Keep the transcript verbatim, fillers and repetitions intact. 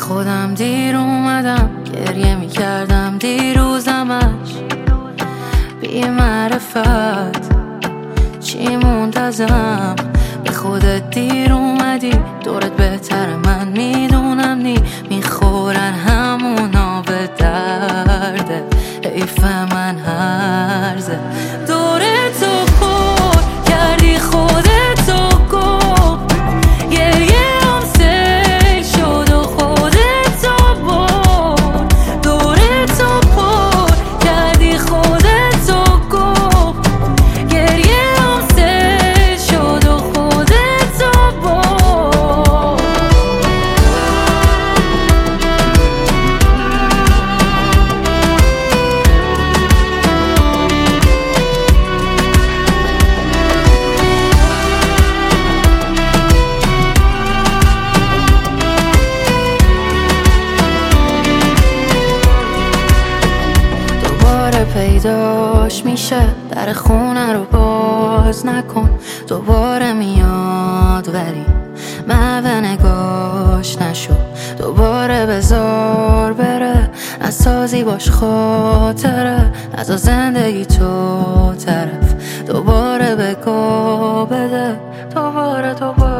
خودم دیر اومدم، گریه میکردم دیروزمش بی معرفت چی منتظم. به خودت دیر اومدی، دورت بهتره من میدونم نی میخورن همونا به درده، حیف من هرزه. دورتو پر کردی خودتو گم، گریه هم سیل شد و خودتو بر. دورتو پر کردی خودتو گم، گریه هم سیل شد و خودتو بر. پیداش میشه، در خونه رو باز نکن. دوباره میاد ولی محو نگاش نشو. دوباره بذار بره، نسازی باش خاطره، نزا زندگی تو طرف. دوباره بگو بده، دوباره دوباره